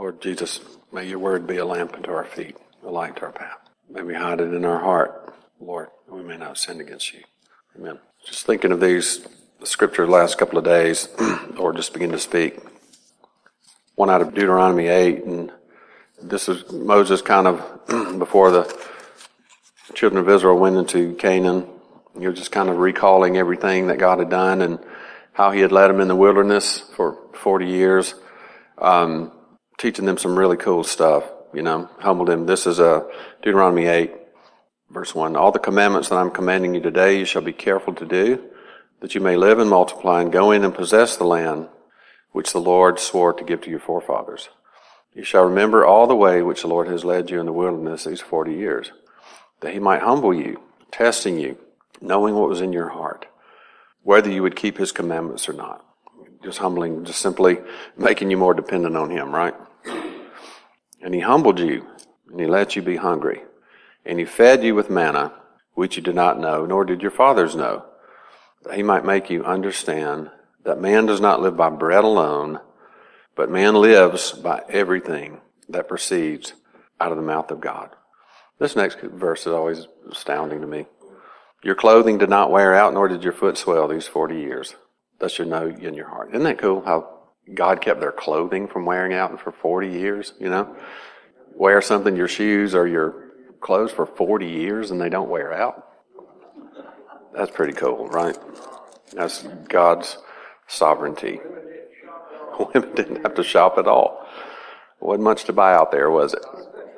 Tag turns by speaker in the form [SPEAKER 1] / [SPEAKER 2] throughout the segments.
[SPEAKER 1] Lord Jesus, may your word be a lamp unto our feet, a light to our path. May we hide it in our heart, Lord, that we may not sin against you. Amen. Just thinking of these scriptures the last couple of days, or just begin to speak. One out of Deuteronomy 8, and this is Moses kind of before the children of Israel went into Canaan. He was just kind of recalling everything that God had done and how he had led them in the wilderness for 40 years, teaching them some really cool stuff, humbled them. This is Deuteronomy 8, verse 1. All the commandments that I'm commanding you today you shall be careful to do, that you may live and multiply and go in and possess the land which the Lord swore to give to your forefathers. You shall remember all the way which the Lord has led you in the wilderness these 40 years, that he might humble you, testing you, knowing what was in your heart, whether you would keep his commandments or not. Just humbling, just simply making you more dependent on him, right? And he humbled you, and he let you be hungry, and he fed you with manna, which you did not know, nor did your fathers know, that he might make you understand that man does not live by bread alone, but man lives by everything that proceeds out of the mouth of God. This next verse is always astounding to me. Your clothing did not wear out, nor did your foot swell these 40 years. Thus you know in your heart. Isn't that cool how God kept their clothing from wearing out for 40 years, Wear something, your shoes or your clothes for 40 years and they don't wear out. That's pretty cool, right? That's God's sovereignty. Women didn't have to shop at all. Wasn't much to buy out there, was it?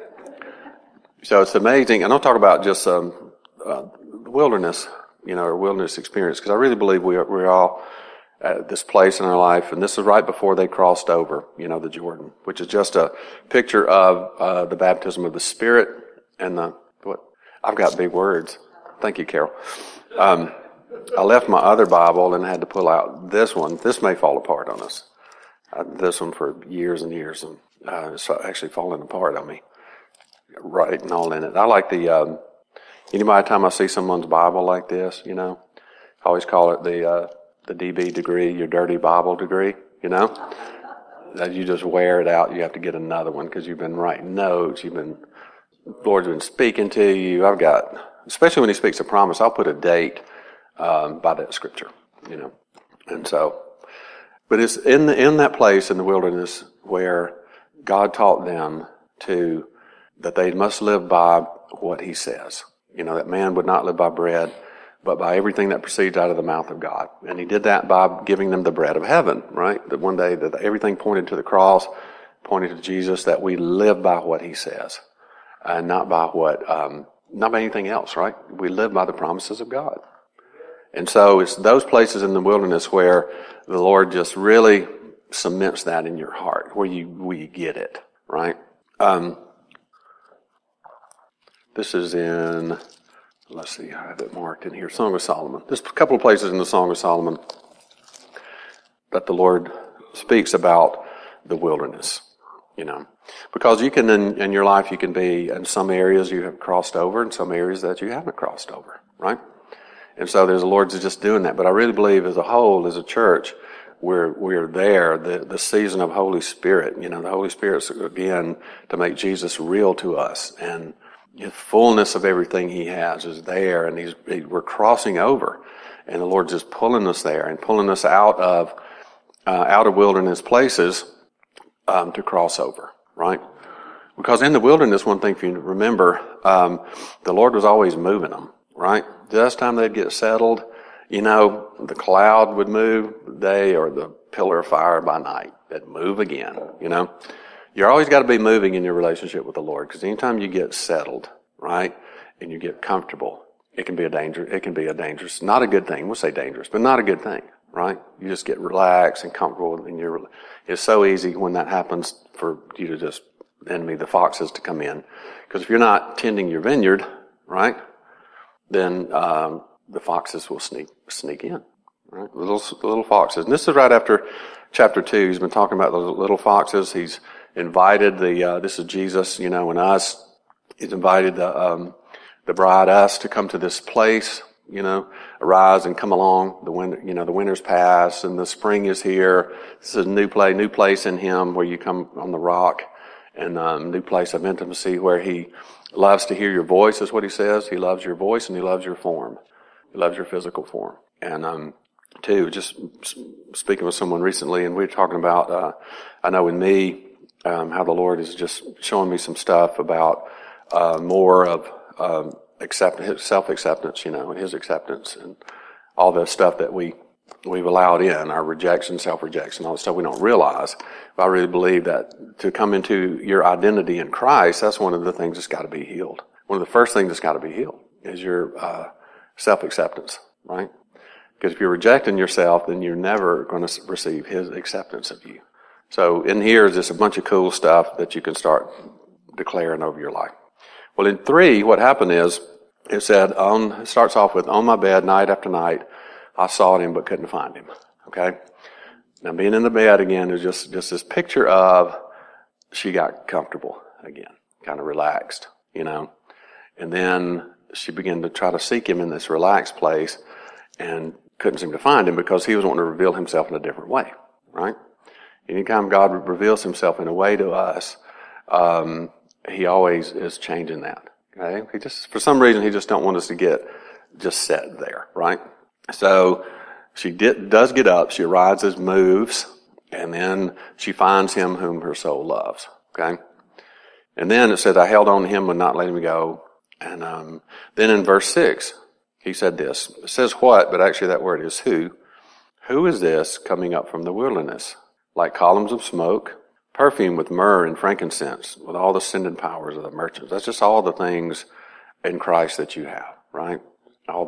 [SPEAKER 1] So it's amazing. And I'll talk about just the wilderness, or wilderness experience, because I really believe we're all at this place in our life, and this is right before they crossed over, the Jordan, which is just a picture of the baptism of the Spirit and I've got big words. Thank you, Carol. I left my other Bible and had to pull out this one. This may fall apart on us. This one for years and years, and it's actually falling apart on me. Writing all in it. I like the, by the time I see someone's Bible like this, I always call it the DB degree, your dirty Bible degree, that you just wear it out. You have to get another one because you've been writing notes. Lord's been speaking to you. Especially when he speaks a promise, I'll put a date by that scripture, And so, but it's in that place in the wilderness where God taught them that they must live by what he says. That man would not live by bread, but by everything that proceeds out of the mouth of God. And he did that by giving them the bread of heaven, right? That one day that everything pointed to the cross, pointed to Jesus, that we live by what he says, and not by not by anything else, right? We live by the promises of God. And so it's those places in the wilderness where the Lord just really cements that in your heart, where you get it, right? This is in, let's see, I have it marked in here, Song of Solomon. There's a couple of places in the Song of Solomon that the Lord speaks about the wilderness, Because you can, in your life, you can be, in some areas you have crossed over, and some areas that you haven't crossed over, right? And so the Lord's just doing that. But I really believe as a whole, as a church, we're there, the season of Holy Spirit. The Holy Spirit's, again, to make Jesus real to us. And the fullness of everything he has is there, and we're crossing over. And the Lord's just pulling us there and pulling us out of wilderness places to cross over, right? Because in the wilderness, one thing if you remember, the Lord was always moving them, right? Just time they'd get settled, the cloud would move day or the pillar of fire by night. It'd move again, You're always got to be moving in your relationship with the Lord, because anytime you get settled, right, and you get comfortable, it can be a dangerous, not a good thing. We'll say dangerous, but not a good thing, right? You just get relaxed and comfortable, and it's so easy when that happens for you to just the foxes to come in, because if you're not tending your vineyard, right, then the foxes will sneak in, right? Little foxes, and this is right after chapter 2. He's been talking about the little foxes. He's invited this is Jesus, and us. He's invited the bride, us, to come to this place arise and come along. The winter, the winter's past and the spring is here. This is a new place in him where you come on the rock, and new place of intimacy where he loves to hear your voice, is what he says. He loves your voice and he loves your form. He loves your physical form. And just speaking with someone recently, and we were talking about, I know in me, how the Lord is just showing me some stuff about more of self-acceptance, and his acceptance, and all the stuff that we've allowed in, our rejection, self-rejection, all the stuff we don't realize. But I really believe that to come into your identity in Christ, that's one of the things that's got to be healed. One of the first things that's got to be healed is your self-acceptance, right? Because if you're rejecting yourself, then you're never going to receive his acceptance of you. So in here is just a bunch of cool stuff that you can start declaring over your life. Well, in 3, what happened is, it said, it starts off with, on my bed, night after night, I sought him but couldn't find him. Okay? Now, being in the bed again is just this picture of she got comfortable again, kind of relaxed, And then she began to try to seek him in this relaxed place and couldn't seem to find him because he was wanting to reveal himself in a different way, right? Anytime God reveals himself in a way to us, he always is changing that. Okay? For some reason, he just don't want us to get just set there, right? So she does get up, she arises, moves, and then she finds him whom her soul loves. Okay? And then it says, I held on to him, would not let him go. And then in verse 6, he said this. It says what, but actually that word is who. Who is this coming up from the wilderness? Like columns of smoke, perfume with myrrh and frankincense, with all the ascendant powers of the merchants. That's just all the things in Christ that you have, right? All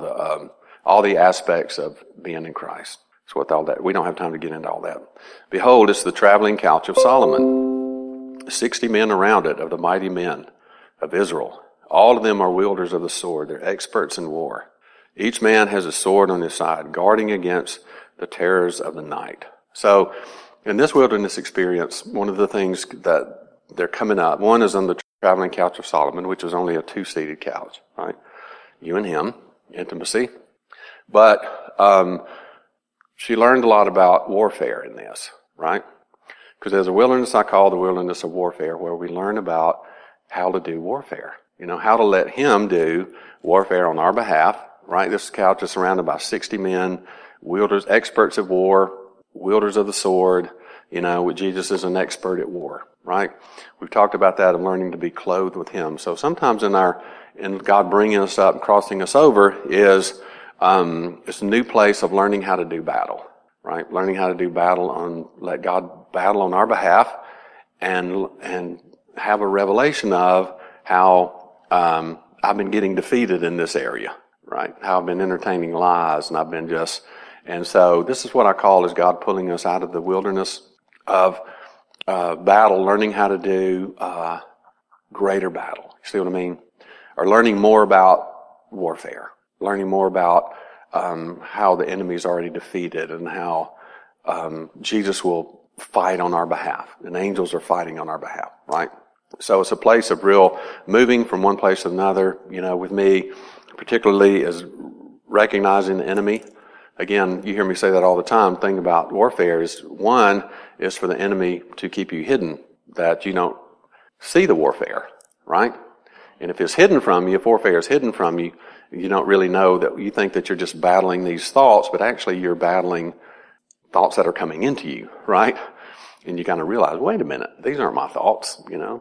[SPEAKER 1] the aspects of being in Christ. That's what all that. We don't have time to get into all that. Behold, it's the traveling couch of Solomon. 60 men around it, of the mighty men of Israel. All of them are wielders of the sword. They're experts in war. Each man has a sword on his side, guarding against the terrors of the night. So, in this wilderness experience, one of the things that they're coming up, one is on the traveling couch of Solomon, which was only a 2-seated couch, right? You and him, intimacy. But she learned a lot about warfare in this, right? Because there's a wilderness I call the wilderness of warfare, where we learn about how to do warfare. How to let him do warfare on our behalf, right? This couch is surrounded by 60 men, wielders, experts of war, wielders of the sword, Jesus is an expert at war, right? We've talked about that, of learning to be clothed with him. So sometimes in God bringing us up and crossing us over is, it's a new place of learning how to do battle, right? Learning how to do battle let God battle on our behalf and have a revelation of how, I've been getting defeated in this area, right? How I've been entertaining lies, and and so this is what I call is God pulling us out of the wilderness of battle, learning how to do greater battle. You see what I mean? Or learning more about warfare, learning more about how the enemy is already defeated, and how Jesus will fight on our behalf, and angels are fighting on our behalf, right? So it's a place of real moving from one place to another. With me, particularly, is recognizing the enemy. Again, you hear me say that all the time. The thing about warfare is, one is for the enemy to keep you hidden, that you don't see the warfare, right? And if it's hidden from you, if warfare is hidden from you, you don't really know that. You think that you're just battling these thoughts, but actually you're battling thoughts that are coming into you, right? And you kind of realize, wait a minute, these aren't my thoughts,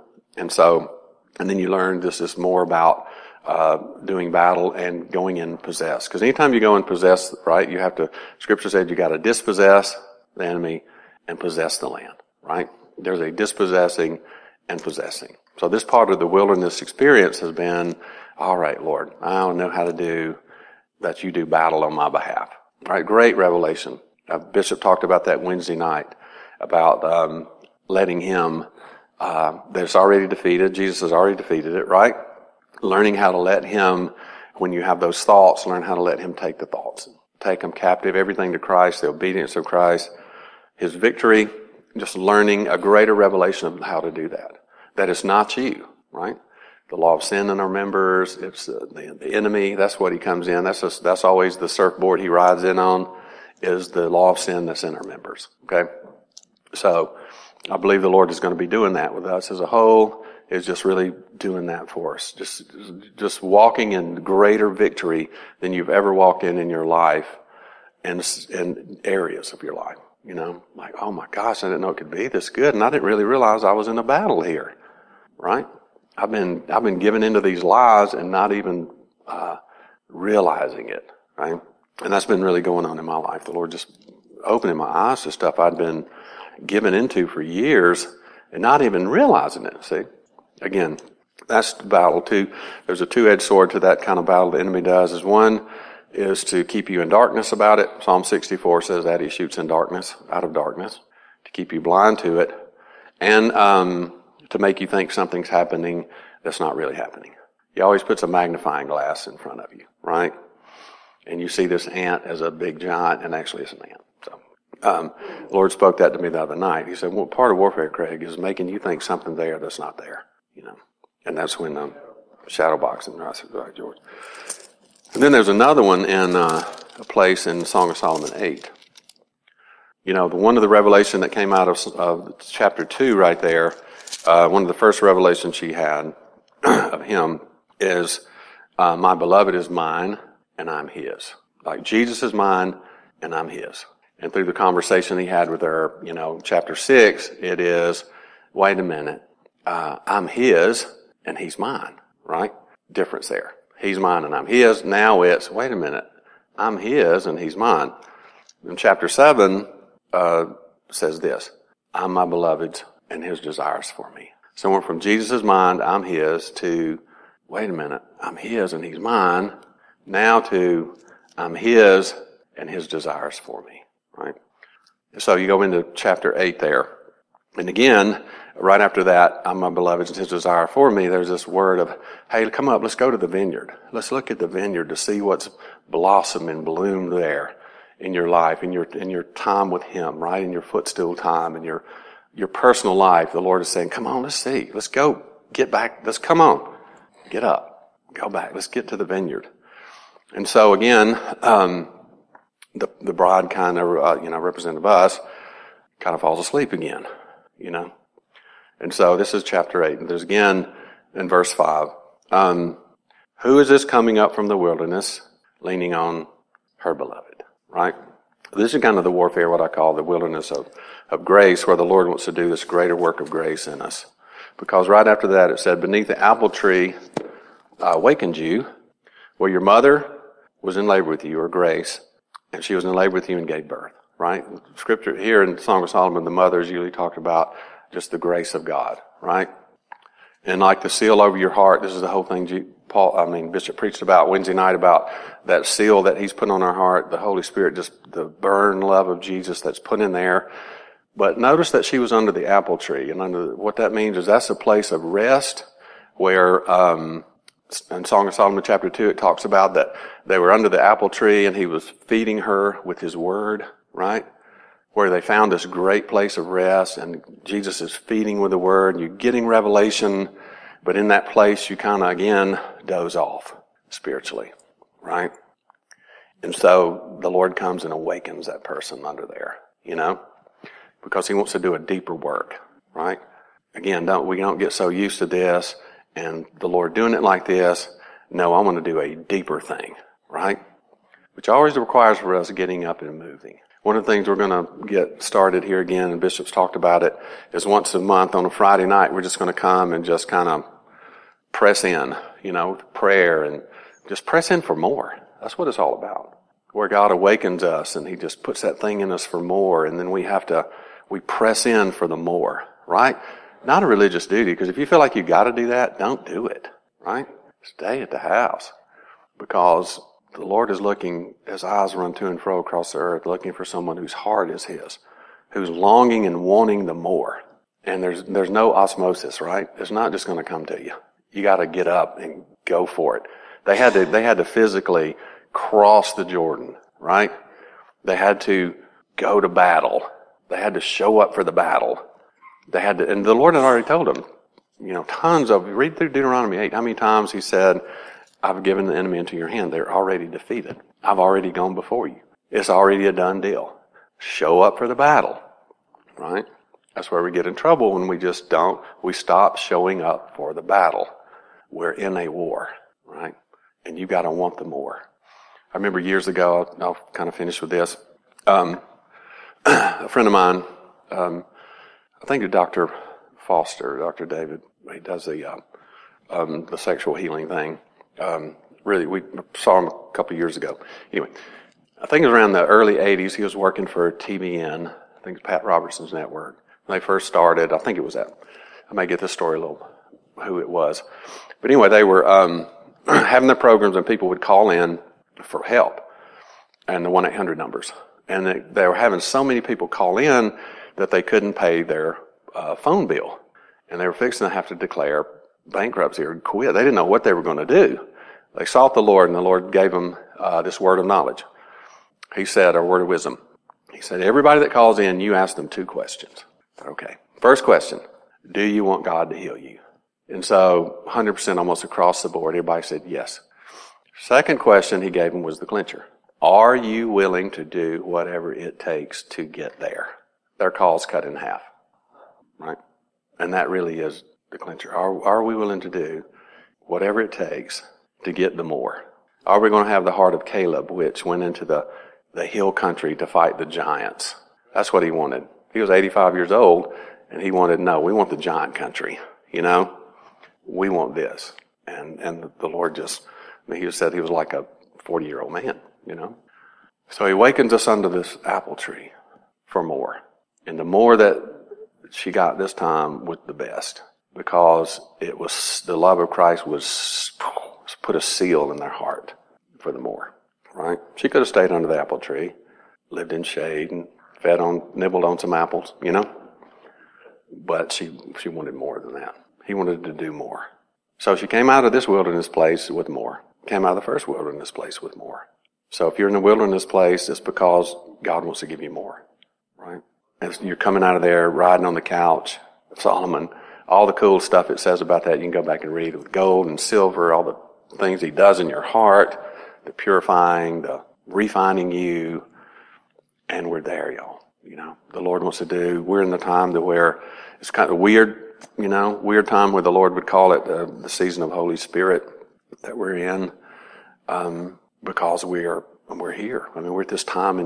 [SPEAKER 1] and then you learn this is more about doing battle and going in possess. Because anytime you go and possess, right, Scripture said you got to dispossess the enemy and possess the land, right? There's a dispossessing and possessing. So this part of the wilderness experience has been, all right, Lord, I don't know how to do that. You do battle on my behalf. All right, great revelation. Bishop talked about that Wednesday night, about letting him, that's already defeated. Jesus has already defeated it, right? Learning how to let him, when you have those thoughts, learn how to let him take the thoughts. Take them captive, everything to Christ, the obedience of Christ, his victory, just learning a greater revelation of how to do that. That it's not you, right? the law of sin in our members. It's the enemy. That's what he comes in. That's always the surfboard he rides in on, is the law of sin that's in our members. Okay? So I believe the Lord is going to be doing that with us as a whole, is just really doing that for us. Just walking in greater victory than you've ever walked in your life, and areas of your life. You know, like, oh my gosh, I didn't know it could be this good, and I didn't really realize I was in a battle here. Right? I've been given into these lies and not even realizing it. Right? And that's been really going on in my life. The Lord just opening my eyes to stuff I'd been given into for years and not even realizing it. See? Again, that's the battle too. There's a two-edged sword to that kind of battle the enemy does. Is one is to keep you in darkness about it. Psalm 64 says that he shoots in darkness, out of darkness, to keep you blind to it, and to make you think something's happening that's not really happening. He always puts a magnifying glass in front of you, right? And you see this ant as a big giant, and actually it's an ant. So, the Lord spoke that to me the other night. He said, well, part of warfare, Craig, is making you think something there that's not there, you know. And that's when shadow boxing. I said, right, George. And then there's another one in a place in Song of Solomon 8. You know, one of the revelation that came out of chapter 2 right there, one of the first revelations she had of him is, my beloved is mine and I'm his. Like Jesus is mine and I'm his. And through the conversation he had with her, you know, chapter 6, it is, wait a minute, I'm his and he's mine, right? Difference there. He's mine and I'm his. Now it's, wait a minute, I'm his and he's mine. In chapter 7, says this, I'm my beloved's and his desires for me. So went from Jesus' mind, I'm his, to, wait a minute, I'm his and he's mine, now to, I'm his and his desires for me, right? So you go into chapter 8 there. And again, right after that, I'm my beloved's and his desire for me, there's this word of, hey, come up, let's go to the vineyard. Let's look at the vineyard to see what's blossomed and bloomed there in your life, in your time with him, right? In your footstool time, in your personal life. The Lord is saying, come on, let's see. Let's go. Get back. Let's come on. Get up. Go back. Let's get to the vineyard. And so again, the bride kind of, representative of us, kind of falls asleep again, you know. And so this is chapter 8. And there's again in verse 5, who is this coming up from the wilderness, leaning on her beloved, right? This is kind of the warfare, what I call the wilderness of grace, where the Lord wants to do this greater work of grace in us. Because right after that it said, beneath the apple tree awakened you, where your mother was in labor with you, or Grace, and she was in labor with you and gave birth, right? Scripture here in the Song of Solomon, the mother is usually talked about just the grace of God, right? And like the seal over your heart, this is the whole thing Bishop preached about Wednesday night, about that seal that he's put on our heart, the Holy Spirit, just the burn love of Jesus that's put in there. But notice that she was under the apple tree, and what that means is that's a place of rest where, in Song of Solomon chapter 2, it talks about that they were under the apple tree and he was feeding her with his word, right? Where they found this great place of rest, and Jesus is feeding with the word, and you're getting revelation, but in that place you kind of, again, doze off spiritually, right? And so the Lord comes and awakens that person under there, you know, because he wants to do a deeper work, right? Again, we don't get so used to this and the Lord doing it like this. No, I want to do a deeper thing, right? Which always requires for us getting up and moving. One of the things we're going to get started here again, and Bishop's talked about it, is once a month on a Friday night, we're just going to come and just kind of press in, you know, with prayer, and just press in for more. That's what it's all about. Where God awakens us and he just puts that thing in us for more, and then we press in for the more, right? Not a religious duty, because if you feel like you got to do that, don't do it, right? Stay at the house, because the Lord is looking, his eyes run to and fro across the earth, looking for someone whose heart is his, who's longing and wanting the more. And there's no osmosis, right? It's not just going to come to you. You got to get up and go for it. They had to physically cross the Jordan, right? They had to go to battle. They had to show up for the battle. And the Lord had already told them, Tons of, read through Deuteronomy 8, how many times he said, I've given the enemy into your hand. They're already defeated. I've already gone before you. It's already a done deal. Show up for the battle, right? That's where we get in trouble when we stop showing up for the battle. We're in a war, right? And you got to want the more. I remember years ago, I'll kind of finish with this. A friend of mine, I think Dr. Foster, Dr. David, he does the sexual healing thing. Really, we saw him a couple of years ago. Anyway, I think it was around the early 80s. He was working for TBN, I think it's Pat Robertson's network. When they first started, I think it was that. I may get this story a little, who it was. But anyway, they were having their programs and people would call in for help and the 1-800 numbers. And they were having so many people call in that they couldn't pay their phone bill. And they were fixing to have to declare bankruptcy or quit. They didn't know what they were going to do. They sought the Lord, and the Lord gave them this word of knowledge. He said, or word of wisdom. He said, everybody that calls in, you ask them 2 questions. Okay. First question, do you want God to heal you? And so 100% almost across the board, everybody said yes. Second question he gave them was the clincher. Are you willing to do whatever it takes to get there? Their call's cut in half, right? And that really is the clincher. Are we willing to do whatever it takes to get the more? Are we going to have the heart of Caleb, which went into the hill country to fight the giants? That's what he wanted. He was 85 years old, and he wanted, no, we want the giant country, We want this. And the Lord he said he was like a 40-year-old man, So he wakens us under this apple tree for more. And the more that she got this time was the best, because it was, the love of Christ was put a seal in their heart for the more, right? She could have stayed under the apple tree, lived in shade and nibbled on some apples, But she wanted more than that. He wanted to do more. So she came out of this wilderness place with more. Came out of the first wilderness place with more. So if you're in a wilderness place, it's because God wants to give you more, right? As you're coming out of there, riding on the couch, Solomon, all the cool stuff it says about that, you can go back and read with gold and silver, all the things he does in your heart, the purifying, the refining you, and we're there, y'all. The Lord wants to do, we're in the time to where it's kind of weird time where the Lord would call it the season of Holy Spirit that we're in, because we're here. we're at this time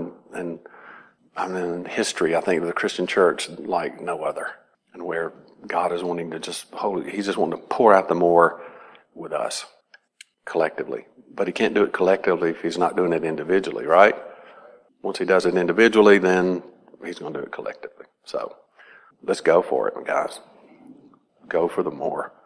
[SPEAKER 1] in history, I think, of the Christian church like no other, and where God is wanting to He's just wanting to pour out the more with us collectively. But He can't do it collectively if He's not doing it individually, right? Once He does it individually, then He's going to do it collectively. So let's go for it, guys. Go for the more.